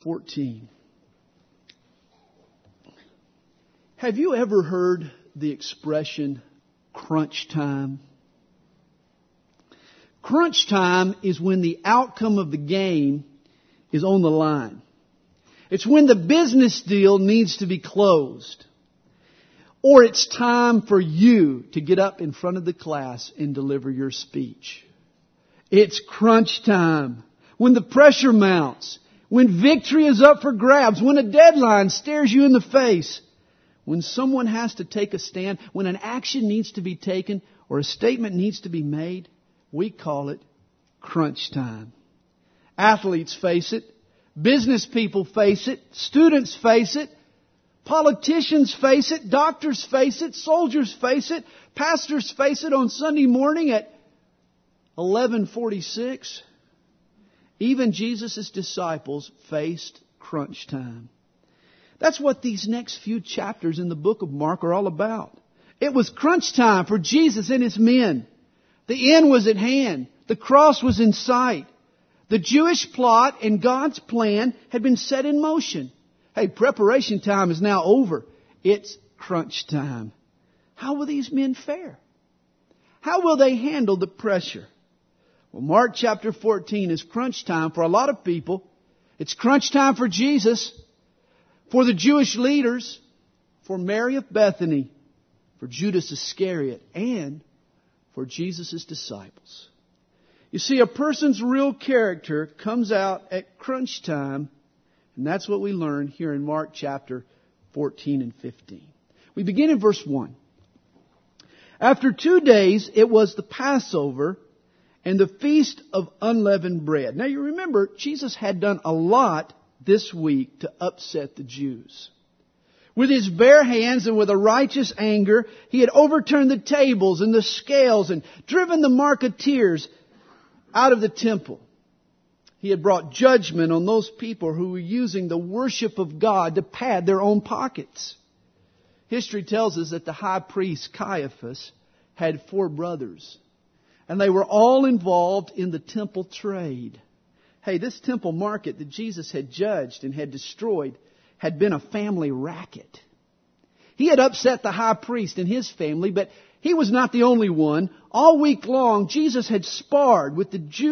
14. Have you ever heard the expression crunch time? Crunch time is when the outcome of the game is on the line. It's when the business deal needs to be closed. Or it's time for you to get up in front of the class and deliver your speech. It's crunch time. When the pressure mounts. When victory is up for grabs. When a deadline stares you in the face. When someone has to take a stand. When an action needs to be taken or a statement needs to be made. We call it crunch time. Athletes face it. Business people face it. Students face it. Politicians face it. Doctors face it. Soldiers face it. Pastors face it on Sunday morning at 11:46. Even Jesus' disciples faced crunch time. That's what these next few chapters in the book of Mark are all about. It was crunch time for Jesus and His men. The end was at hand. The cross was in sight. The Jewish plot and God's plan had been set in motion. Hey, preparation time is now over. It's crunch time. How will these men fare? How will they handle the pressure? Well, Mark chapter 14 is crunch time for a lot of people. It's crunch time for Jesus, for the Jewish leaders, for Mary of Bethany, for Judas Iscariot, and for Jesus' disciples. You see, a person's real character comes out at crunch time, and that's what we learn here in Mark chapter 14 and 15. We begin in verse 1. After 2 days, it was the Passover and the Feast of Unleavened Bread. Now you remember, Jesus had done a lot this week to upset the Jews. With His bare hands and with a righteous anger, He had overturned the tables and the scales and driven the marketeers out of the temple. He had brought judgment on those people who were using the worship of God to pad their own pockets. History tells us that the high priest Caiaphas had 4 brothers. And they were all involved in the temple trade. Hey, this temple market that Jesus had judged and had destroyed had been a family racket. He had upset the high priest and his family, but he was not the only one. All week long, Jesus had sparred with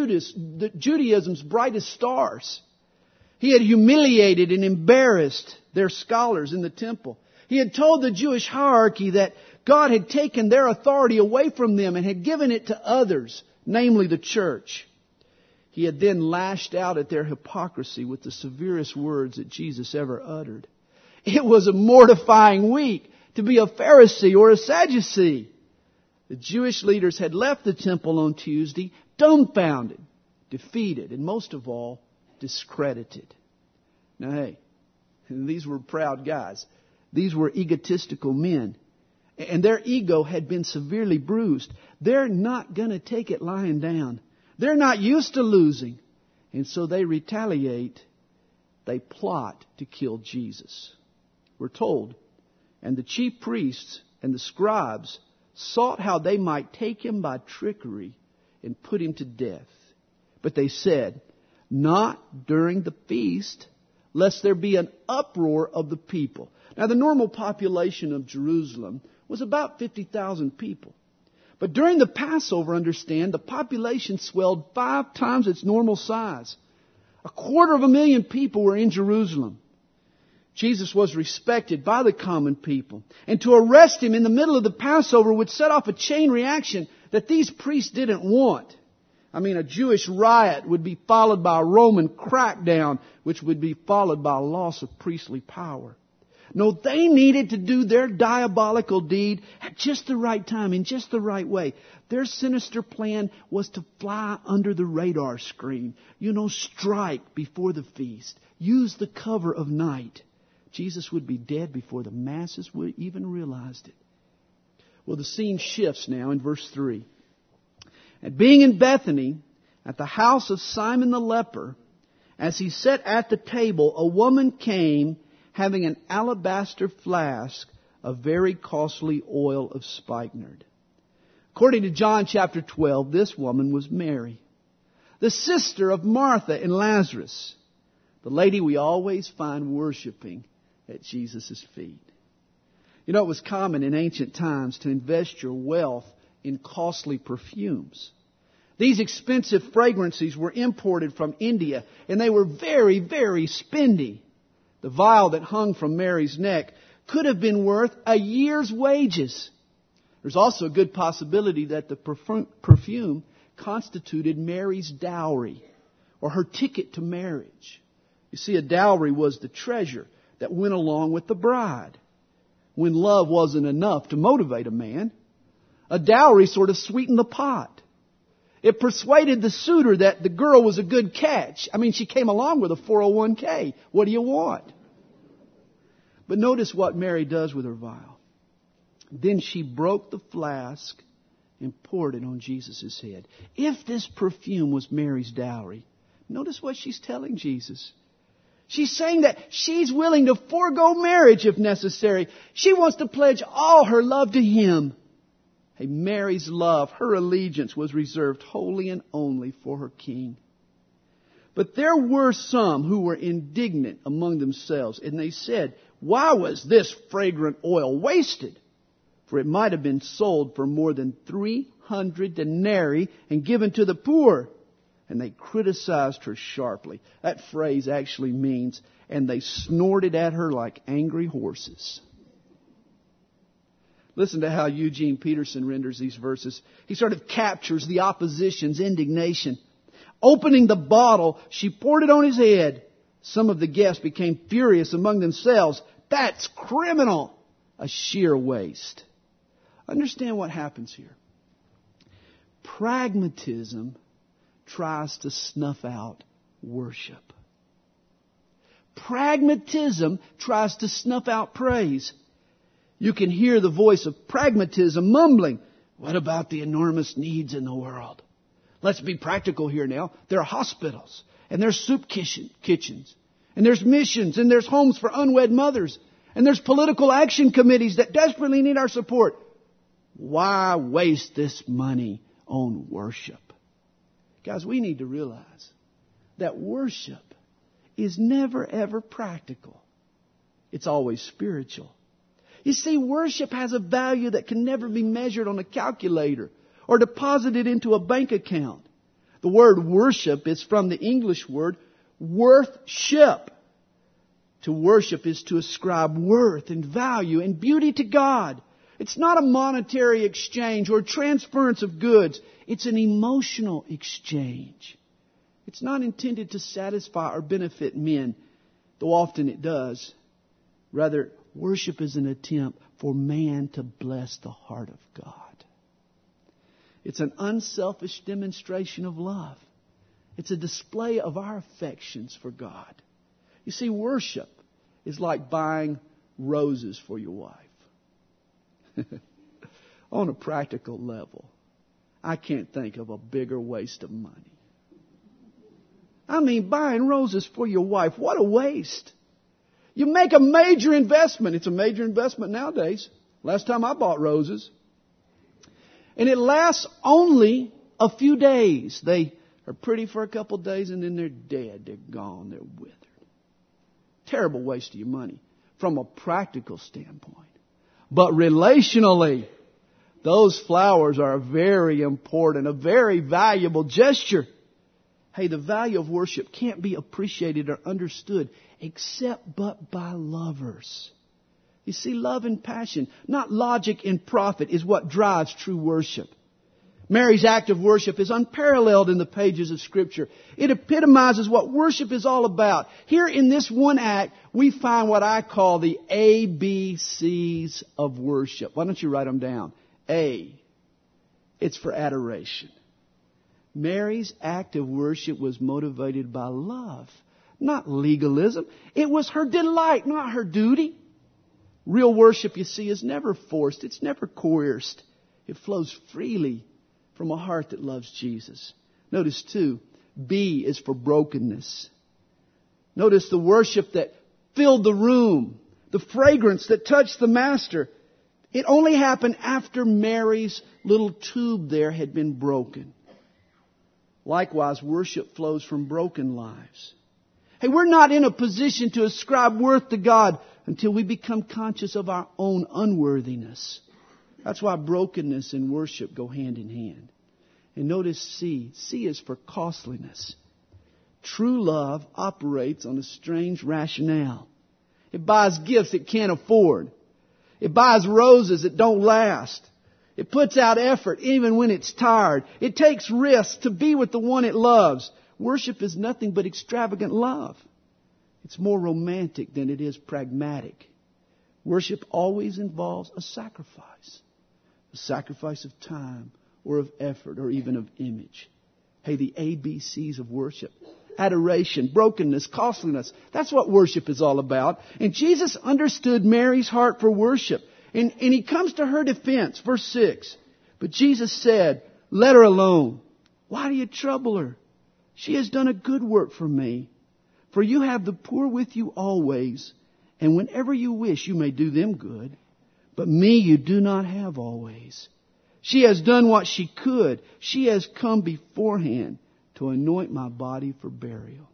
Judaism's brightest stars. He had humiliated and embarrassed their scholars in the temple. He had told the Jewish hierarchy that God had taken their authority away from them and had given it to others, namely the church. He had then lashed out at their hypocrisy with the severest words that Jesus ever uttered. It was a mortifying week to be a Pharisee or a Sadducee. The Jewish leaders had left the temple on Tuesday dumbfounded, defeated, and most of all, discredited. Now, hey, these were proud guys. These were egotistical men. And their ego had been severely bruised. They're not going to take it lying down. They're not used to losing. And so they retaliate. They plot to kill Jesus. We're told, and the chief priests and the scribes sought how they might take Him by trickery and put Him to death. But they said, not during the feast, lest there be an uproar of the people. Now, the normal population of Jerusalem was about 50,000 people. But during the Passover, understand, the population swelled 5 times its normal size. 250,000 people were in Jerusalem. Jesus was respected by the common people. And to arrest Him in the middle of the Passover would set off a chain reaction that these priests didn't want. I mean, a Jewish riot would be followed by a Roman crackdown, which would be followed by a loss of priestly power. No, they needed to do their diabolical deed at just the right time, in just the right way. Their sinister plan was to fly under the radar screen. Strike before the feast. Use the cover of night. Jesus would be dead before the masses would even realize it. Well, the scene shifts now in verse 3. And being in Bethany, at the house of Simon the leper, as He sat at the table, a woman came having an alabaster flask of very costly oil of spikenard. According to John chapter 12, this woman was Mary, the sister of Martha and Lazarus. The lady we always find worshiping at Jesus' feet. You know, it was common in ancient times to invest your wealth in costly perfumes. These expensive fragrances were imported from India, and they were very, very spendy. The vial that hung from Mary's neck could have been worth a year's wages. There's also a good possibility that the perfume constituted Mary's dowry, or her ticket to marriage. You see, a dowry was the treasure that went along with the bride. When love wasn't enough to motivate a man, a dowry sort of sweetened the pot. It persuaded the suitor that the girl was a good catch. I mean, she came along with a 401k. What do you want? But notice what Mary does with her vial. Then she broke the flask and poured it on Jesus' head. If this perfume was Mary's dowry, notice what she's telling Jesus. She's saying that she's willing to forego marriage if necessary. She wants to pledge all her love to Him. Hey, Mary's love, her allegiance was reserved wholly and only for her King. But there were some who were indignant among themselves, and they said, "Why was this fragrant oil wasted? For it might have been sold for more than 300 denarii and given to the poor." And they criticized her sharply. That phrase actually means, and they snorted at her like angry horses. Listen to how Eugene Peterson renders these verses. He sort of captures the opposition's indignation. Opening the bottle, she poured it on his head. Some of the guests became furious among themselves. "That's criminal! A sheer waste." Understand what happens here. Pragmatism tries to snuff out worship. Pragmatism tries to snuff out praise. You can hear the voice of pragmatism mumbling, "What about the enormous needs in the world? Let's be practical here now. There are hospitals, and there's soup kitchens, and there's missions, and there's homes for unwed mothers, and there's political action committees that desperately need our support. Why waste this money on worship?" Guys, we need to realize that worship is never ever practical. It's always spiritual. You see, worship has a value that can never be measured on a calculator or deposited into a bank account. The word worship is from the English word worthship. To worship is to ascribe worth and value and beauty to God. It's not a monetary exchange or transference of goods. It's an emotional exchange. It's not intended to satisfy or benefit men, though often it does. Rather, worship is an attempt for man to bless the heart of God. It's an unselfish demonstration of love. It's a display of our affections for God. You see, worship is like buying roses for your wife. On a practical level, I can't think of a bigger waste of money. I mean, buying roses for your wife, what a waste. You make a major investment. It's a major investment nowadays. Last time I bought roses. And it lasts only a few days. They are pretty for a couple of days and then they're dead. They're gone. They're withered. Terrible waste of your money from a practical standpoint. But relationally, those flowers are very important, a very valuable gesture. Hey, the value of worship can't be appreciated or understood except but by lovers. You see, love and passion, not logic and profit, is what drives true worship. Mary's act of worship is unparalleled in the pages of Scripture. It epitomizes what worship is all about. Here in this one act, we find what I call the ABCs of worship. Why don't you write them down? A, it's for adoration. Mary's act of worship was motivated by love, not legalism. It was her delight, not her duty. Real worship, you see, is never forced. It's never coerced. It flows freely from a heart that loves Jesus. Notice too, B is for brokenness. Notice the worship that filled the room, the fragrance that touched the Master. It only happened after Mary's little tube there had been broken. Likewise, worship flows from broken lives. Hey, we're not in a position to ascribe worth to God until we become conscious of our own unworthiness. That's why brokenness and worship go hand in hand. And notice C. C is for costliness. True love operates on a strange rationale. It buys gifts it can't afford. It buys roses that don't last. It puts out effort even when it's tired. It takes risks to be with the one it loves. Worship is nothing but extravagant love. It's more romantic than it is pragmatic. Worship always involves a sacrifice. A sacrifice of time or of effort or even of image. Hey, the ABCs of worship. Adoration, brokenness, costliness. That's what worship is all about. And Jesus understood Mary's heart for worship. And he comes to her defense. Verse 6. But Jesus said, let her alone. Why do you trouble her? She has done a good work for me. For you have the poor with you always. And whenever you wish, you may do them good. But me you do not have always. She has done what she could. She has come beforehand to anoint my body for burial.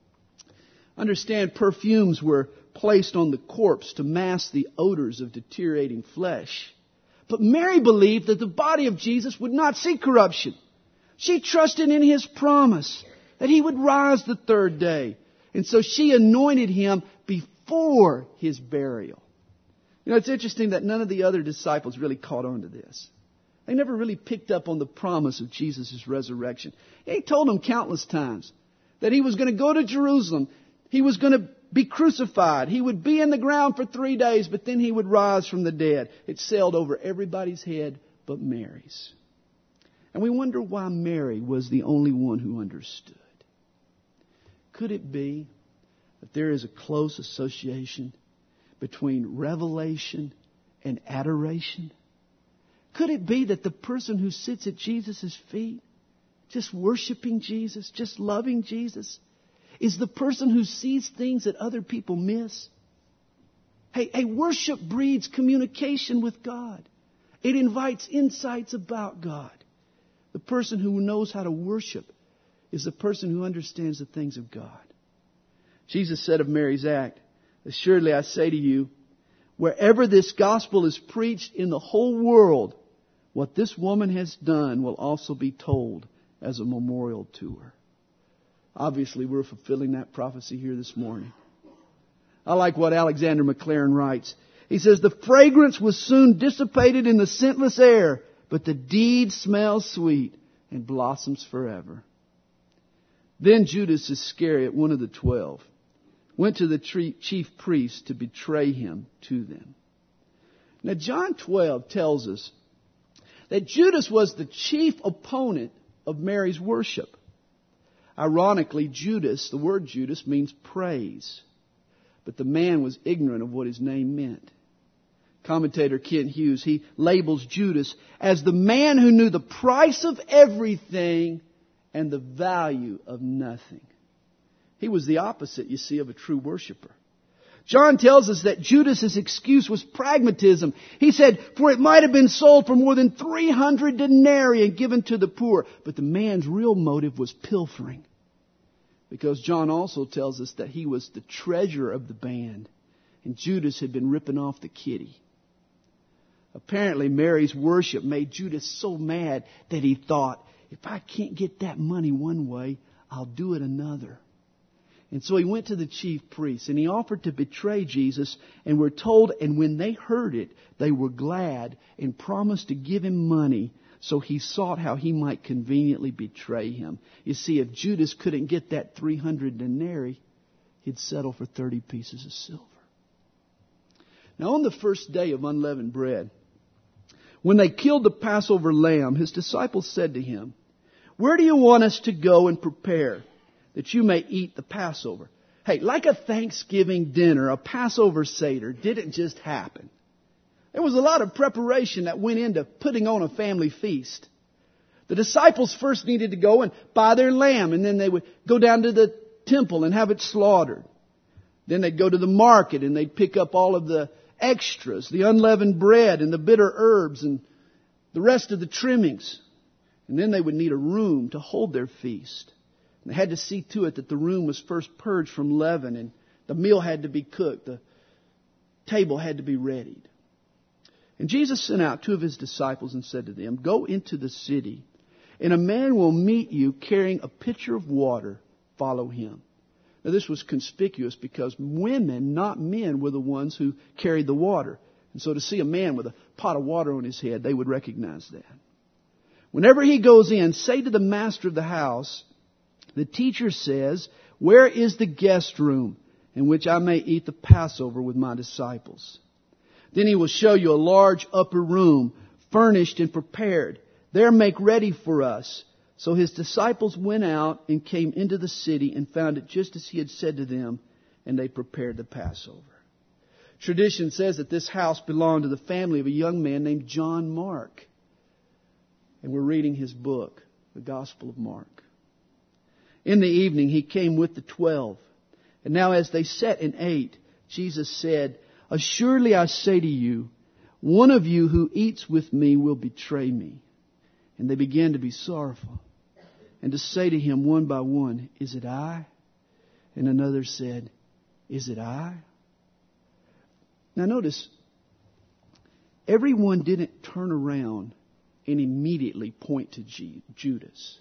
Understand, perfumes were placed on the corpse to mask the odors of deteriorating flesh. But Mary believed that the body of Jesus would not see corruption. She trusted in His promise that He would rise the third day. And so she anointed Him before His burial. You know, it's interesting that none of the other disciples really caught on to this. They never really picked up on the promise of Jesus' resurrection. He told them countless times that He was going to go to Jerusalem. He was going to be crucified. He would be in the ground for 3 days, but then He would rise from the dead. It sailed over everybody's head but Mary's. And we wonder why Mary was the only one who understood. Could it be that there is a close association between revelation and adoration? Could it be that the person who sits at Jesus' feet, just worshiping Jesus, just loving Jesus, is the person who sees things that other people miss? Hey, worship breeds communication with God. It invites insights about God. The person who knows how to worship is the person who understands the things of God. Jesus said of Mary's act, assuredly I say to you, wherever this gospel is preached in the whole world, what this woman has done will also be told as a memorial to her. Obviously, we're fulfilling that prophecy here this morning. I like what Alexander Maclaren writes. He says, the fragrance was soon dissipated in the scentless air, but the deed smells sweet and blossoms forever. Then Judas Iscariot, one of the 12, went to the chief priests to betray Him to them. Now, John 12 tells us that Judas was the chief opponent of Mary's worship. Ironically, Judas, the word Judas, means praise. But the man was ignorant of what his name meant. Commentator Kent Hughes, he labels Judas as the man who knew the price of everything and the value of nothing. He was the opposite, you see, of a true worshiper. John tells us that Judas's excuse was pragmatism. He said, for it might have been sold for more than 300 denarii and given to the poor. But the man's real motive was pilfering. Because John also tells us that he was the treasurer of the band. And Judas had been ripping off the kitty. Apparently, Mary's worship made Judas so mad that he thought, if I can't get that money one way, I'll do it another. And so he went to the chief priests and he offered to betray Jesus. And we're told, and when they heard it, they were glad and promised to give him money. So he sought how he might conveniently betray him. You see, if Judas couldn't get that 300 denarii, he'd settle for 30 pieces of silver. Now on the first day of unleavened bread, when they killed the Passover lamb, His disciples said to Him, where do you want us to go and prepare that you may eat the Passover? Hey, like a Thanksgiving dinner, a Passover Seder didn't just happen. There was a lot of preparation that went into putting on a family feast. The disciples first needed to go and buy their lamb, and then they would go down to the temple and have it slaughtered. Then they'd go to the market and they'd pick up all of the extras, the unleavened bread and the bitter herbs and the rest of the trimmings. And then they would need a room to hold their feast. They had to see to it that the room was first purged from leaven, and the meal had to be cooked. The table had to be readied. And Jesus sent out 2 of His disciples and said to them, "Go into the city, and a man will meet you carrying a pitcher of water. Follow him." Now this was conspicuous because women, not men, were the ones who carried the water. And so to see a man with a pot of water on his head, they would recognize that. Whenever he goes in, say to the master of the house, "The teacher says, where is the guest room in which I may eat the Passover with my disciples?" Then he will show you a large upper room, furnished and prepared. There make ready for us. So his disciples went out and came into the city and found it just as he had said to them, and they prepared the Passover. Tradition says that this house belonged to the family of a young man named John Mark. And we're reading his book, the Gospel of Mark. In the evening he came with the 12. And now as they sat and ate, Jesus said, "Assuredly I say to you, one of you who eats with me will betray me." And they began to be sorrowful, and to say to him one by one, "Is it I?" And another said, "Is it I?" Now notice, everyone didn't turn around and immediately point to Judas.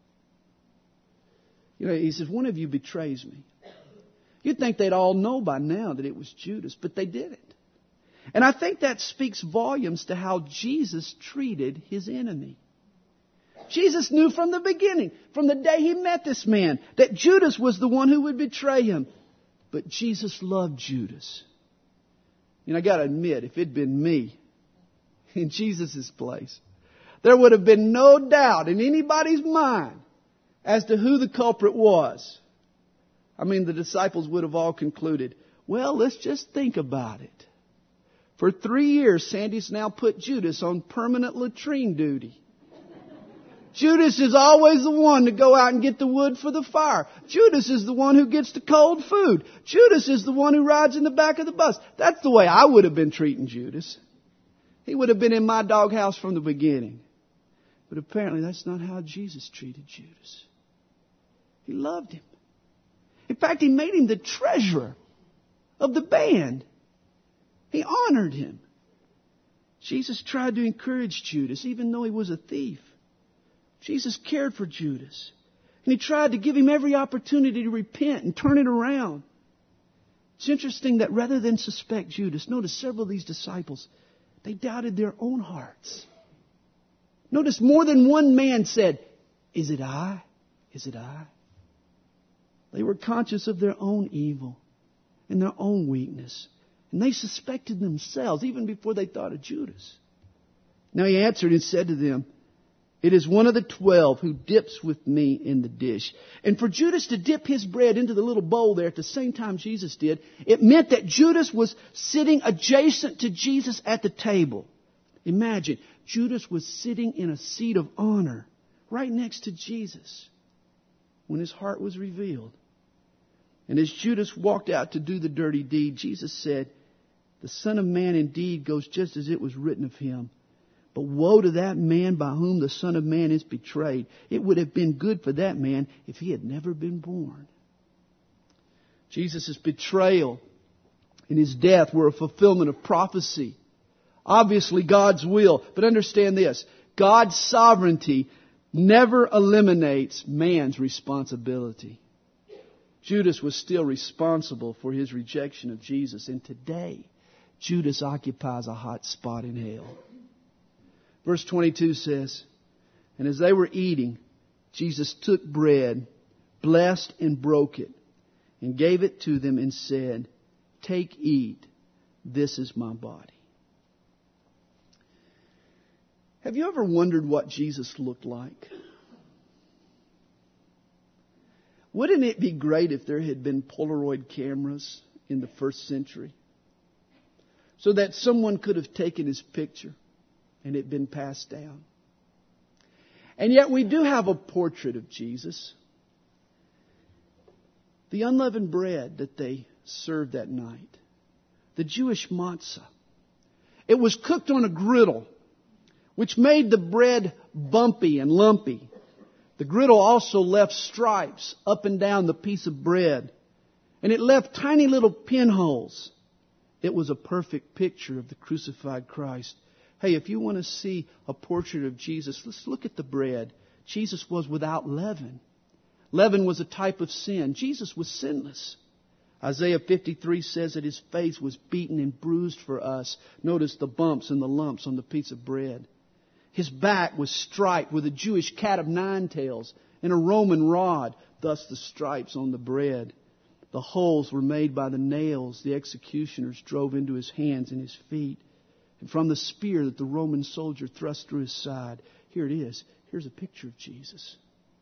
You know, he says, "One of you betrays me." You'd think they'd all know by now that it was Judas, but they didn't. And I think that speaks volumes to how Jesus treated His enemy. Jesus knew from the beginning, from the day He met this man, that Judas was the one who would betray Him. But Jesus loved Judas. And I got to admit, if it'd been me in Jesus' place, there would have been no doubt in anybody's mind as to who the culprit was. I mean, the disciples would have all concluded, well, let's just think about it. For 3 years, Sandy's now put Judas on permanent latrine duty. Judas is always the one to go out and get the wood for the fire. Judas is the one who gets the cold food. Judas is the one who rides in the back of the bus. That's the way I would have been treating Judas. He would have been in my doghouse from the beginning. But apparently that's not how Jesus treated Judas. He loved him. In fact, He made him the treasurer of the band. He honored him. Jesus tried to encourage Judas, even though he was a thief. Jesus cared for Judas. And He tried to give him every opportunity to repent and turn it around. It's interesting that rather than suspect Judas, notice several of these disciples, they doubted their own hearts. Notice more than one man said, "Is it I? Is it I?" They were conscious of their own evil and their own weakness. And they suspected themselves even before they thought of Judas. Now He answered and said to them, "It is one of the 12 who dips with me in the dish." And for Judas to dip his bread into the little bowl there at the same time Jesus did, it meant that Judas was sitting adjacent to Jesus at the table. Imagine, Judas was sitting in a seat of honor right next to Jesus when his heart was revealed. And as Judas walked out to do the dirty deed, Jesus said, "The Son of Man indeed goes just as it was written of Him. But woe to that man by whom the Son of Man is betrayed. It would have been good for that man if he had never been born." Jesus' betrayal and His death were a fulfillment of prophecy. Obviously God's will. But understand this, God's sovereignty never eliminates man's responsibility. Judas was still responsible for his rejection of Jesus. And today, Judas occupies a hot spot in hell. Verse 22 says, "And as they were eating, Jesus took bread, blessed and broke it, and gave it to them and said, 'Take, eat, this is my body.'" Have you ever wondered what Jesus looked like? Wouldn't it be great if there had been Polaroid cameras in the first century so that someone could have taken his picture and it been passed down? And yet we do have a portrait of Jesus. The unleavened bread that they served that night, the Jewish matzah, it was cooked on a griddle, which made the bread bumpy and lumpy. The The griddle also left stripes up and down the piece of bread. And it left tiny little pinholes. It was a perfect picture of the crucified Christ. Hey, if you want to see a portrait of Jesus, let's look at the bread. Jesus was without leaven. Leaven was a type of sin. Jesus was sinless. Isaiah 53 says that His face was beaten and bruised for us. Notice the bumps and the lumps on the piece of bread. His back was striped with a Jewish cat of nine tails and a Roman rod, thus the stripes on the bread. The holes were made by the nails the executioners drove into His hands and His feet. And from the spear that the Roman soldier thrust through His side. Here it is. Here's a picture of Jesus.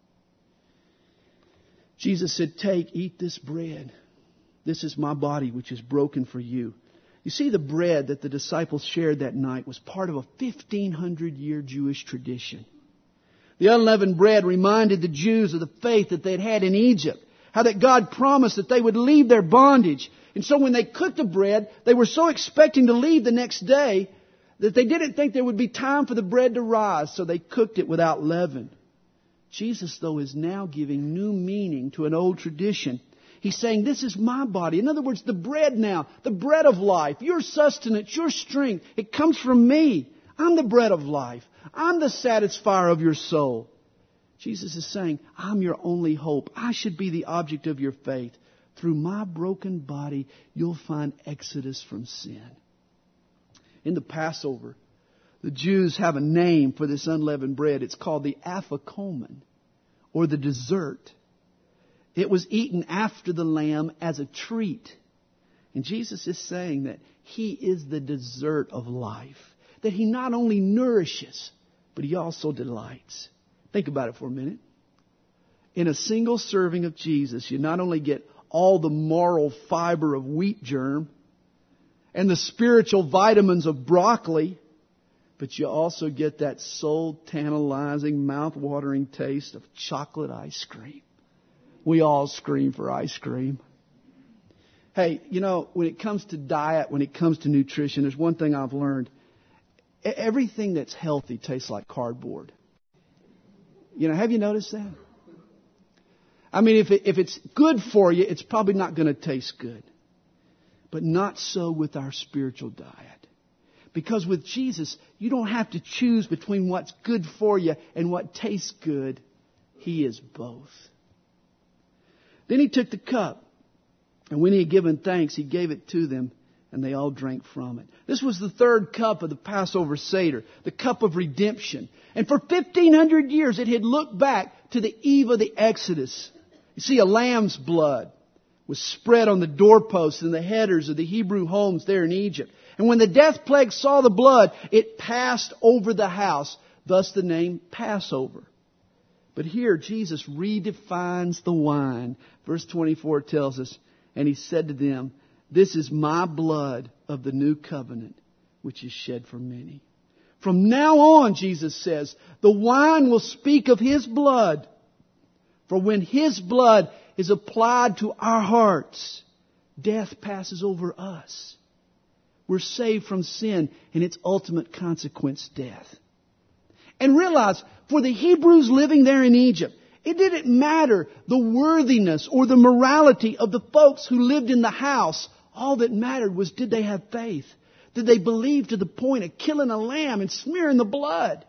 Jesus said, "Take, eat this bread. This is my body which is broken for you." You see, the bread that the disciples shared that night was part of a 1,500-year Jewish tradition. The unleavened bread reminded the Jews of the faith that they had had in Egypt. How that God promised that they would leave their bondage. And so when they cooked the bread, they were so expecting to leave the next day that they didn't think there would be time for the bread to rise. So they cooked it without leaven. Jesus, though, is now giving new meaning to an old tradition. He's saying, this is my body. In other words, the bread now, the bread of life, your sustenance, your strength, it comes from me. I'm the bread of life. I'm the satisfier of your soul. Jesus is saying, I'm your only hope. I should be the object of your faith. Through my broken body, you'll find exodus from sin. In the Passover, the Jews have a name for this unleavened bread. It's called the afikomen, or the dessert. It was eaten after the lamb as a treat. And Jesus is saying that He is the dessert of life. That He not only nourishes, but He also delights. Think about it for a minute. In a single serving of Jesus, you not only get all the moral fiber of wheat germ and the spiritual vitamins of broccoli, but you also get that soul-tantalizing, mouth-watering taste of chocolate ice cream. We all scream for ice cream. Hey, when it comes to diet, when it comes to nutrition, there's one thing I've learned. Everything that's healthy tastes like cardboard. Have you noticed that? I mean, if it's good for you, it's probably not going to taste good. But not so with our spiritual diet. Because with Jesus, you don't have to choose between what's good for you and what tastes good. He is both. Then He took the cup, and when He had given thanks, He gave it to them, and they all drank from it. This was the third cup of the Passover Seder, the cup of redemption. And for 1,500 years, it had looked back to the eve of the Exodus. You see, a lamb's blood was spread on the doorposts and the headers of the Hebrew homes there in Egypt. And when the death plague saw the blood, it passed over the house, thus the name Passover. But here, Jesus redefines the wine. Verse 24 tells us, and He said to them, "This is my blood of the new covenant, which is shed for many." From now on, Jesus says, the wine will speak of His blood. For when His blood is applied to our hearts, death passes over us. We're saved from sin and its ultimate consequence, death. And realize, for the Hebrews living there in Egypt, it didn't matter the worthiness or the morality of the folks who lived in the house. All that mattered was, did they have faith? Did they believe to the point of killing a lamb and smearing the blood?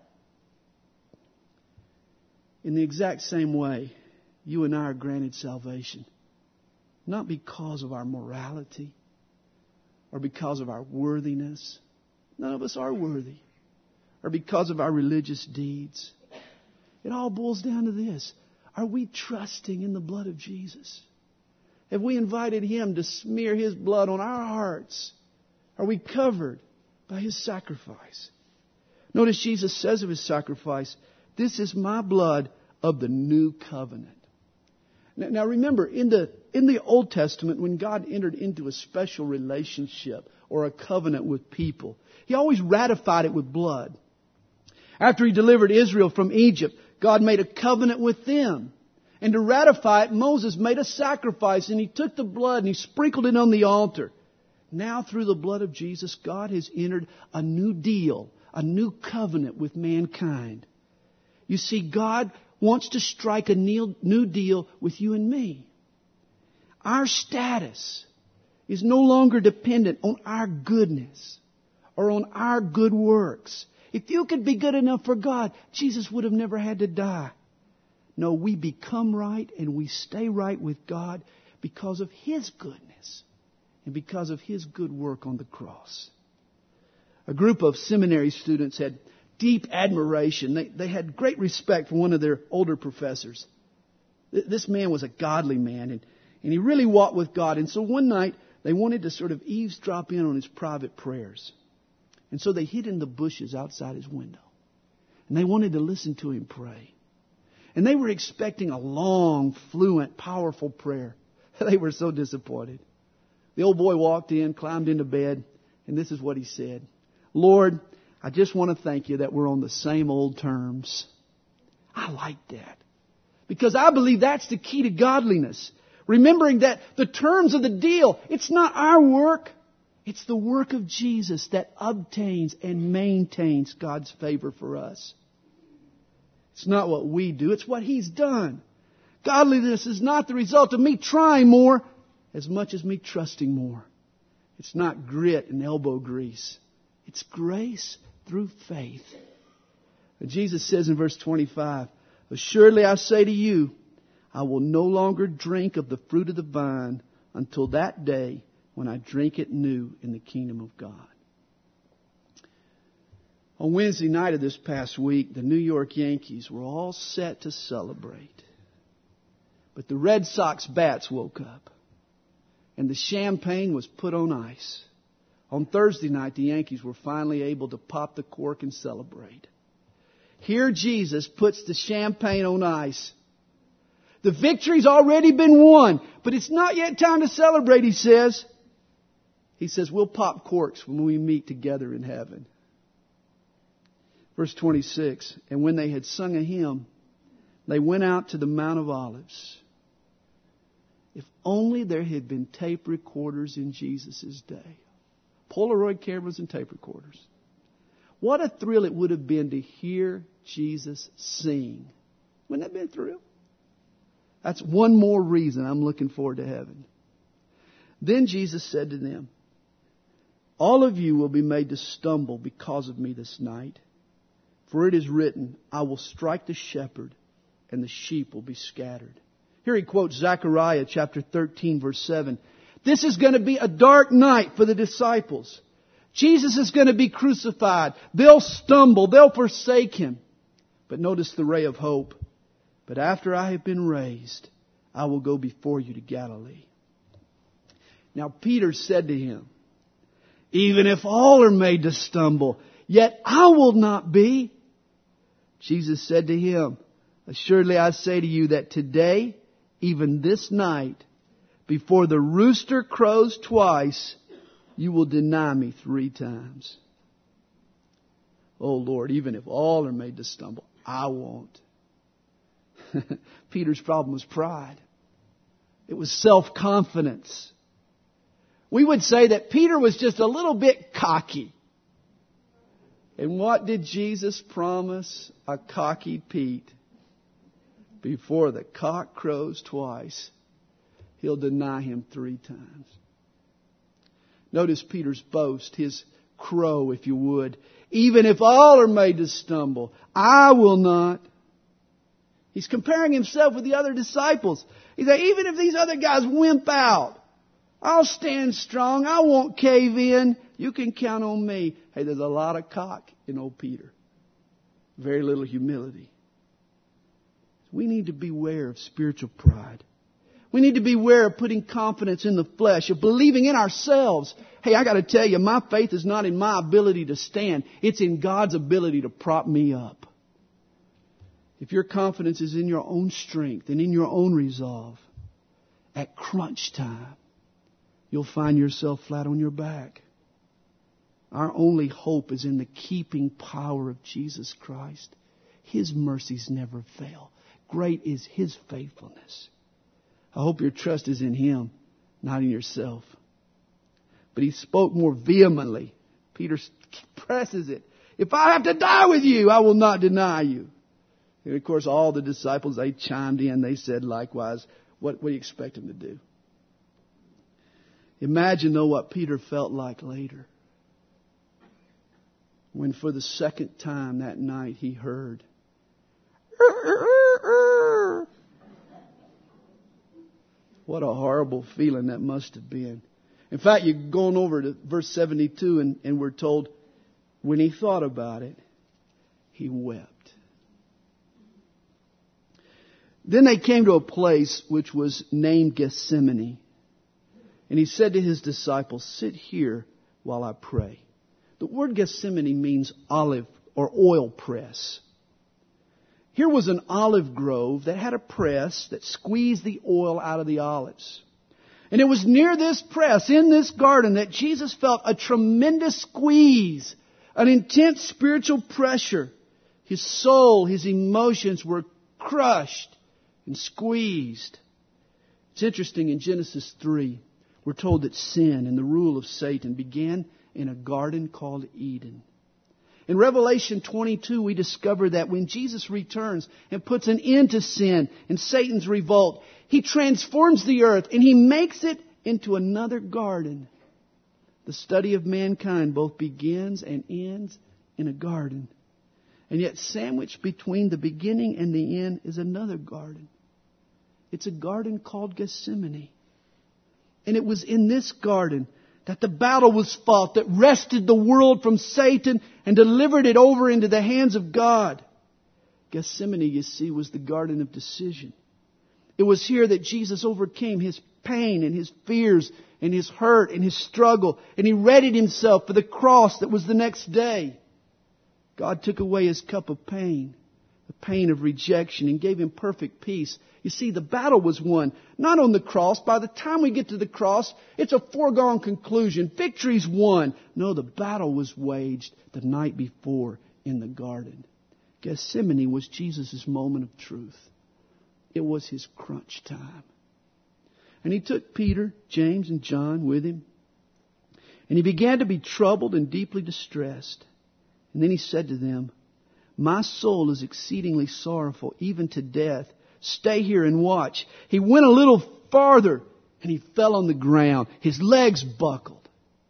In the exact same way, you and I are granted salvation. Not because of our morality or because of our worthiness. None of us are worthy. Or because of our religious deeds. It all boils down to this. Are we trusting in the blood of Jesus? Have we invited Him to smear His blood on our hearts? Are we covered by His sacrifice? Notice Jesus says of His sacrifice, "This is my blood of the new covenant." Now remember, in the Old Testament, when God entered into a special relationship or a covenant with people, He always ratified it with blood. After He delivered Israel from Egypt, God made a covenant with them. And to ratify it, Moses made a sacrifice, and he took the blood and he sprinkled it on the altar. Now through the blood of Jesus, God has entered a new deal, a new covenant with mankind. You see, God wants to strike a new deal with you and me. Our status is no longer dependent on our goodness or on our good works. If you could be good enough for God, Jesus would have never had to die. No, we become right and we stay right with God because of His goodness and because of His good work on the cross. A group of seminary students had deep admiration. They had great respect for one of their older professors. This man was a godly man, and he really walked with God. And so one night, they wanted to sort of eavesdrop in on his private prayers. And so they hid in the bushes outside his window. And they wanted to listen to him pray. And they were expecting a long, fluent, powerful prayer. They were so disappointed. The old boy walked in, climbed into bed, and this is what he said. Lord, I just want to thank you that we're on the same old terms. I like that. Because I believe that's the key to godliness. Remembering that the terms of the deal, it's not our work. It's the work of Jesus that obtains and maintains God's favor for us. It's not what we do, it's what He's done. Godliness is not the result of me trying more as much as me trusting more. It's not grit and elbow grease. It's grace through faith. And Jesus says in verse 25, Assuredly I say to you, I will no longer drink of the fruit of the vine until that day when I drink it new in the kingdom of God. On Wednesday night of this past week, the New York Yankees were all set to celebrate. But the Red Sox bats woke up, and the champagne was put on ice. On Thursday night, the Yankees were finally able to pop the cork and celebrate. Here Jesus puts the champagne on ice. The victory's already been won, but it's not yet time to celebrate, he says. He says, we'll pop corks when we meet together in heaven. Verse 26, and when they had sung a hymn, they went out to the Mount of Olives. If only there had been tape recorders in Jesus' day. Polaroid cameras and tape recorders. What a thrill it would have been to hear Jesus sing. Wouldn't that have been a thrill? That's one more reason I'm looking forward to heaven. Then Jesus said to them, All of you will be made to stumble because of me this night. For it is written, I will strike the shepherd, and the sheep will be scattered. Here he quotes Zechariah chapter 13, verse 7. This is going to be a dark night for the disciples. Jesus is going to be crucified. They'll stumble. They'll forsake Him. But notice the ray of hope. But after I have been raised, I will go before you to Galilee. Now Peter said to Him, Even if all are made to stumble, yet I will not be. Jesus said to him, Assuredly I say to you that today, even this night, before the rooster crows twice, you will deny me 3 times. Oh Lord, even if all are made to stumble, I won't. Peter's problem was pride. It was self-confidence. We would say that Peter was just a little bit cocky. And what did Jesus promise a cocky Pete? Before the cock crows twice, he'll deny Him 3 times. Notice Peter's boast, his crow, if you would. Even if all are made to stumble, I will not. He's comparing himself with the other disciples. He said, even if these other guys wimp out, I'll stand strong. I won't cave in. You can count on me. Hey, there's a lot of cock in old Peter. Very little humility. We need to beware of spiritual pride. We need to beware of putting confidence in the flesh, of believing in ourselves. Hey, I got to tell you, my faith is not in my ability to stand. It's in God's ability to prop me up. If your confidence is in your own strength and in your own resolve, at crunch time, you'll find yourself flat on your back. Our only hope is in the keeping power of Jesus Christ. His mercies never fail. Great is His faithfulness. I hope your trust is in Him, not in yourself. But he spoke more vehemently. Peter presses it. If I have to die with you, I will not deny you. And of course, all the disciples, they chimed in. They said likewise, what do you expect him to do? Imagine, though, what Peter felt like later, when for the second time that night he heard, what a horrible feeling that must have been. In fact, you're going over to verse 72 and we're told, when he thought about it, he wept. Then they came to a place which was named Gethsemane. And he said to his disciples, sit here while I pray. The word Gethsemane means olive or oil press. Here was an olive grove that had a press that squeezed the oil out of the olives. And it was near this press, in this garden, that Jesus felt a tremendous squeeze, an intense spiritual pressure. His soul, his emotions were crushed and squeezed. It's interesting, in Genesis 3, we're told that sin and the rule of Satan began in a garden called Eden. In Revelation 22, we discover that when Jesus returns and puts an end to sin and Satan's revolt, he transforms the earth and he makes it into another garden. The study of mankind both begins and ends in a garden. And yet sandwiched between the beginning and the end is another garden. It's a garden called Gethsemane. And it was in this garden that the battle was fought that wrested the world from Satan and delivered it over into the hands of God. Gethsemane, you see, was the garden of decision. It was here that Jesus overcame his pain and his fears and his hurt and his struggle. And he readied himself for the cross that was the next day. God took away his cup of pain, the pain of rejection, and gave him perfect peace. You see, the battle was won, not on the cross. By the time we get to the cross, it's a foregone conclusion. Victory's won. No, the battle was waged the night before in the garden. Gethsemane was Jesus' moment of truth. It was his crunch time. And he took Peter, James, and John with him. And he began to be troubled and deeply distressed. And then he said to them, my soul is exceedingly sorrowful, even to death. Stay here and watch. He went a little farther and he fell on the ground. His legs buckled.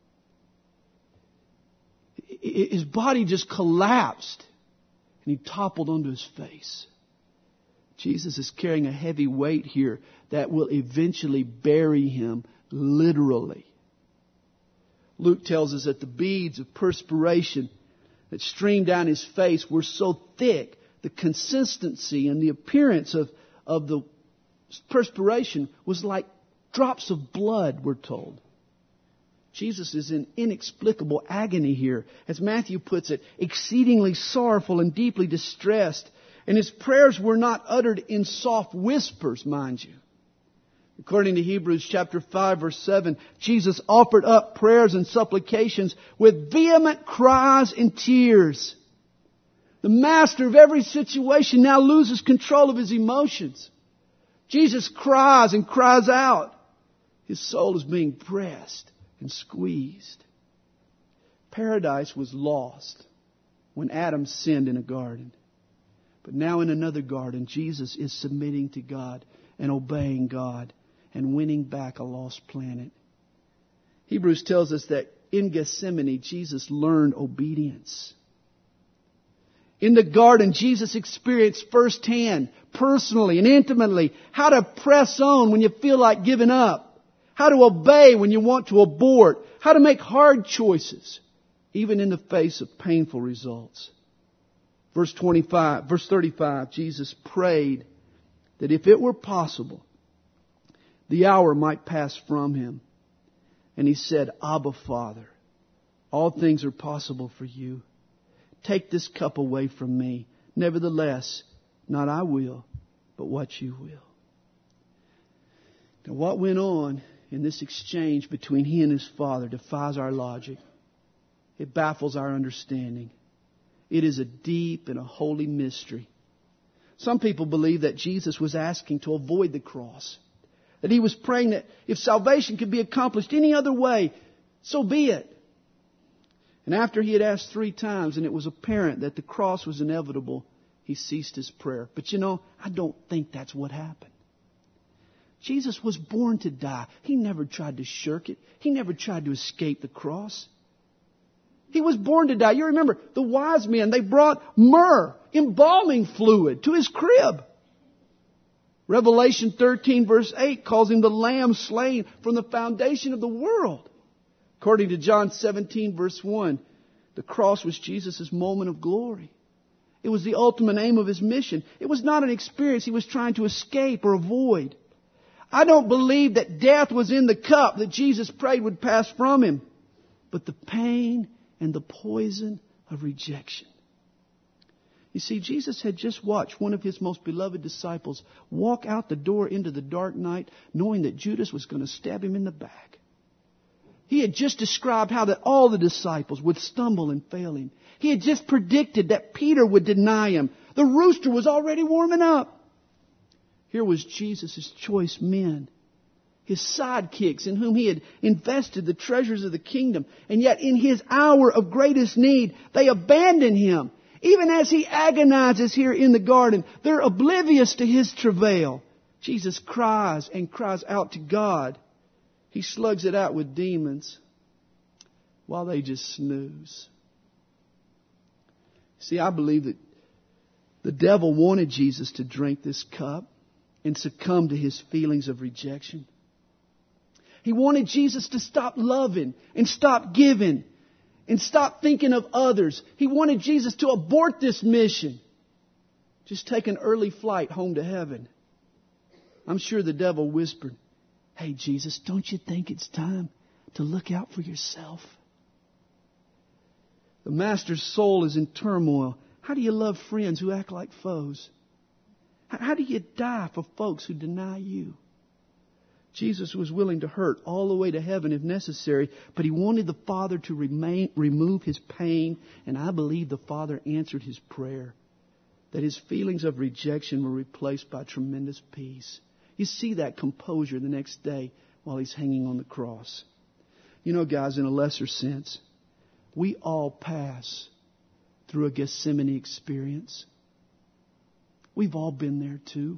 His body just collapsed and he toppled onto his face. Jesus is carrying a heavy weight here that will eventually bury him literally. Luke tells us that the beads of perspiration that streamed down his face were so thick, the consistency and the appearance of the perspiration was like drops of blood, we're told. Jesus is in inexplicable agony here. As Matthew puts it, exceedingly sorrowful and deeply distressed. And his prayers were not uttered in soft whispers, mind you. According to Hebrews chapter 5, verse 7, Jesus offered up prayers and supplications with vehement cries and tears. The master of every situation now loses control of his emotions. Jesus cries and cries out. His soul is being pressed and squeezed. Paradise was lost when Adam sinned in a garden. But now in another garden, Jesus is submitting to God and obeying God and winning back a lost planet. Hebrews tells us that in Gethsemane, Jesus learned obedience. In the garden, Jesus experienced firsthand, personally and intimately, how to press on when you feel like giving up, how to obey when you want to abort, how to make hard choices, even in the face of painful results. Verse 35, Jesus prayed that if it were possible, the hour might pass from him. And he said, Abba, Father, all things are possible for you. Take this cup away from me. Nevertheless, not I will, but what you will. Now, what went on in this exchange between he and his Father defies our logic. It baffles our understanding. It is a deep and a holy mystery. Some people believe that Jesus was asking to avoid the cross. That he was praying that if salvation could be accomplished any other way, so be it. And after he had asked 3 times and it was apparent that the cross was inevitable, he ceased his prayer. But you know, I don't think that's what happened. Jesus was born to die. He never tried to shirk it. He never tried to escape the cross. He was born to die. You remember, the wise men, they brought myrrh, embalming fluid, to his crib. Revelation 13 verse 8 calls him the Lamb slain from the foundation of the world. According to John 17 verse 1, the cross was Jesus' moment of glory. It was the ultimate aim of his mission. It was not an experience he was trying to escape or avoid. I don't believe that death was in the cup that Jesus prayed would pass from him, but the pain and the poison of rejection. You see, Jesus had just watched one of his most beloved disciples walk out the door into the dark night, knowing that Judas was going to stab him in the back. He had just described how that all the disciples would stumble and fail him. He had just predicted that Peter would deny him. The rooster was already warming up. Here was Jesus' choice men, his sidekicks in whom he had invested the treasures of the kingdom. And yet in his hour of greatest need, they abandon him. Even as he agonizes here in the garden, they're oblivious to his travail. Jesus cries and cries out to God. He slugs it out with demons while they just snooze. See, I believe that the devil wanted Jesus to drink this cup and succumb to his feelings of rejection. He wanted Jesus to stop loving and stop giving and stop thinking of others. He wanted Jesus to abort this mission. Just take an early flight home to heaven. I'm sure the devil whispered, "Hey, Jesus, don't you think it's time to look out for yourself?" The master's soul is in turmoil. How do you love friends who act like foes? How do you die for folks who deny you? Jesus was willing to hurt all the way to heaven if necessary, but he wanted the Father to remove his pain, and I believe the Father answered his prayer, that his feelings of rejection were replaced by tremendous peace. You see that composure the next day while he's hanging on the cross. You know, guys, in a lesser sense, we all pass through a Gethsemane experience. We've all been there too.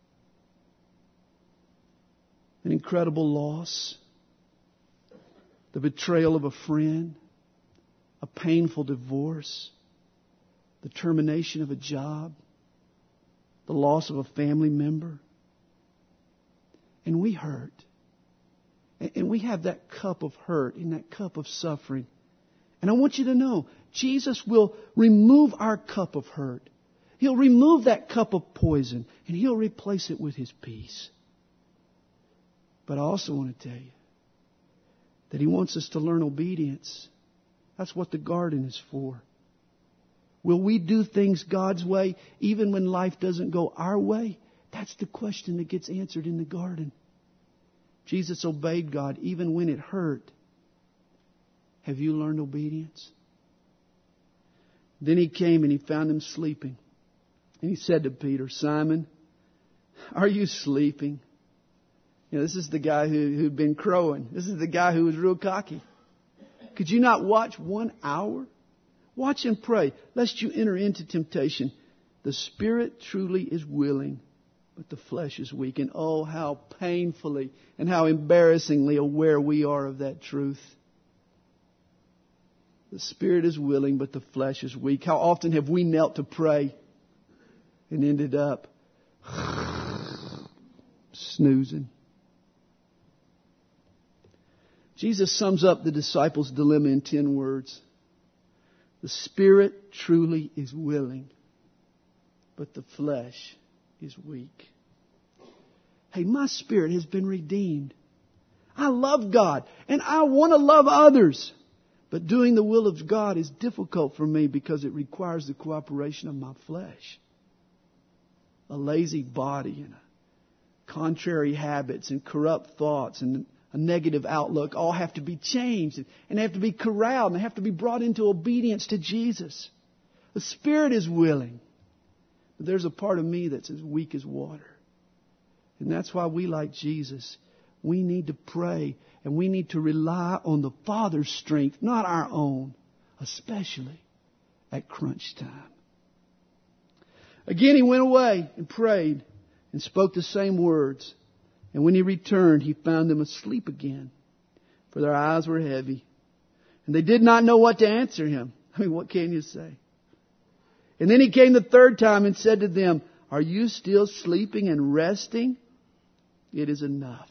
An incredible loss, the betrayal of a friend, a painful divorce, the termination of a job, the loss of a family member. And we hurt. And we have that cup of hurt and that cup of suffering. And I want you to know, Jesus will remove our cup of hurt. He'll remove that cup of poison, and He'll replace it with His peace. But I also want to tell you that He wants us to learn obedience. That's what the garden is for. Will we do things God's way even when life doesn't go our way? That's the question that gets answered in the garden. Jesus obeyed God even when it hurt. Have you learned obedience? Then He came and He found him sleeping. And He said to Peter, "Simon, are you sleeping?" You know, this is the guy who'd been crowing. This is the guy who was real cocky. "Could you not watch 1 hour? Watch and pray, lest you enter into temptation. The spirit truly is willing, but the flesh is weak." And oh, how painfully and how embarrassingly aware we are of that truth. The spirit is willing, but the flesh is weak. How often have we knelt to pray and ended up snoozing? Jesus sums up the disciples' dilemma in 10 words. The spirit truly is willing, but the flesh is weak. Hey, my spirit has been redeemed. I love God and I want to love others. But doing the will of God is difficult for me because it requires the cooperation of my flesh. A lazy body and contrary habits and corrupt thoughts and a negative outlook all have to be changed and they have to be corralled and they have to be brought into obedience to Jesus. The spirit is willing, but there's a part of me that's as weak as water. And that's why we, like Jesus, we need to pray and we need to rely on the Father's strength, not our own, especially at crunch time. Again he went away and prayed and spoke the same words. And when he returned, he found them asleep again, for their eyes were heavy. And they did not know what to answer him. I mean, what can you say? And then he came the third time and said to them, are you still sleeping and resting? It is enough.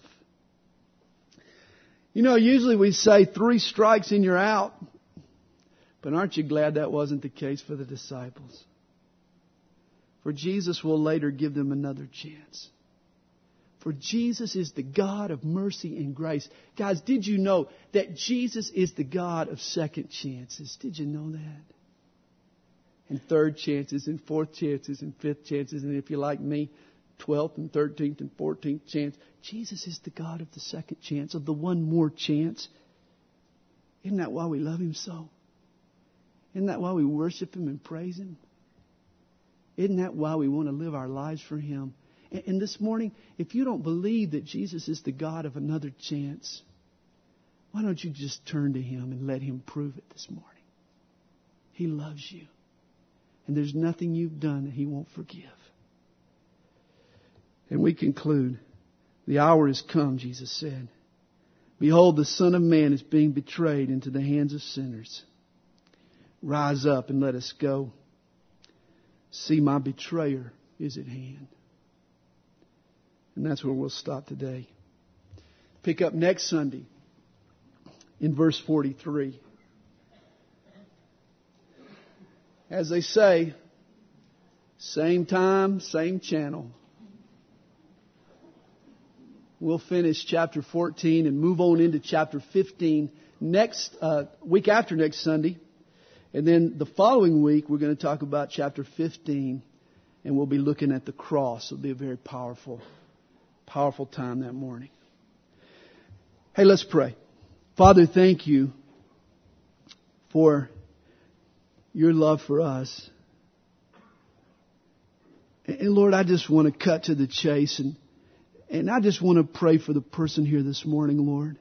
You know, usually we say 3 strikes and you're out. But aren't you glad that wasn't the case for the disciples? For Jesus will later give them another chance. For Jesus is the God of mercy and grace. Guys, did you know that Jesus is the God of second chances? Did you know that? And third chances and fourth chances and fifth chances. And if you're like me, 12th and 13th and 14th chance. Jesus is the God of the second chance, of the one more chance. Isn't that why we love Him so? Isn't that why we worship Him and praise Him? Isn't that why we want to live our lives for Him? And this morning, if you don't believe that Jesus is the God of another chance, why don't you just turn to Him and let Him prove it this morning? He loves you. And there's nothing you've done that He won't forgive. And we conclude, the hour has come, Jesus said. Behold, the Son of Man is being betrayed into the hands of sinners. Rise up and let us go. See, my betrayer is at hand. And that's where we'll stop today. Pick up next Sunday in verse 43. As they say, same time, same channel. We'll finish chapter 14 and move on into chapter 15 next week after next Sunday. And then the following week, we're going to talk about chapter 15, and we'll be looking at the cross. It'll be a very powerful time that morning. Hey, let's pray. Father, thank you for your love for us. And Lord, I just want to cut to the chase, and I just want to pray for the person here this morning, Lord,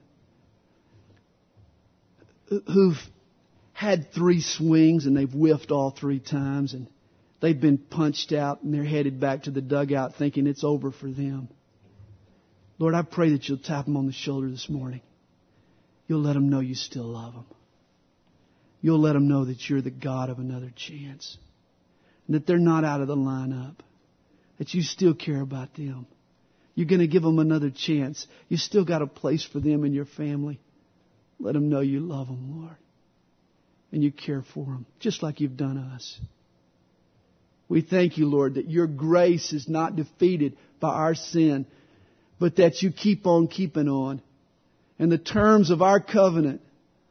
who've had 3 swings and they've whiffed all 3 times, and they've been punched out and they're headed back to the dugout thinking it's over for them. Lord, I pray that you'll tap them on the shoulder this morning. You'll let them know you still love them. You'll let them know that you're the God of another chance, and that they're not out of the lineup, that you still care about them. You're going to give them another chance. You still got a place for them in your family. Let them know you love them, Lord. And you care for them, just like you've done us. We thank you, Lord, that your grace is not defeated by our sin, but that you keep on keeping on. And the terms of our covenant,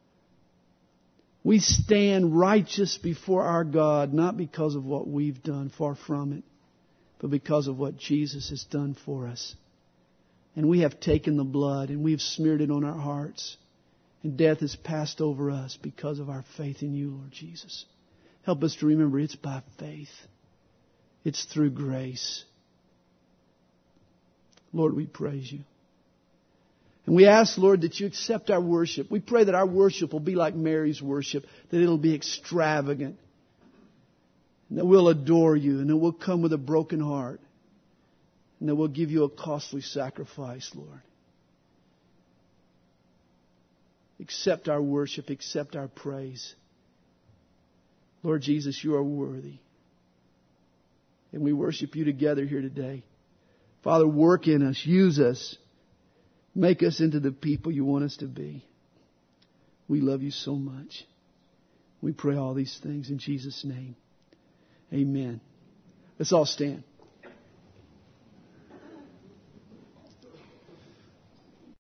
we stand righteous before our God, not because of what we've done, far from it, but because of what Jesus has done for us. And we have taken the blood and we've smeared it on our hearts. And death has passed over us because of our faith in you, Lord Jesus. Help us to remember it's by faith. It's through grace. Lord, we praise you. And we ask, Lord, that you accept our worship. We pray that our worship will be like Mary's worship, that it'll be extravagant, and that we'll adore you, and that we'll come with a broken heart, and that we'll give you a costly sacrifice, Lord. Accept our worship, accept our praise. Lord Jesus, you are worthy. And we worship you together here today. Father, work in us, use us, make us into the people you want us to be. We love you so much. We pray all these things in Jesus' name. Amen. Let's all stand.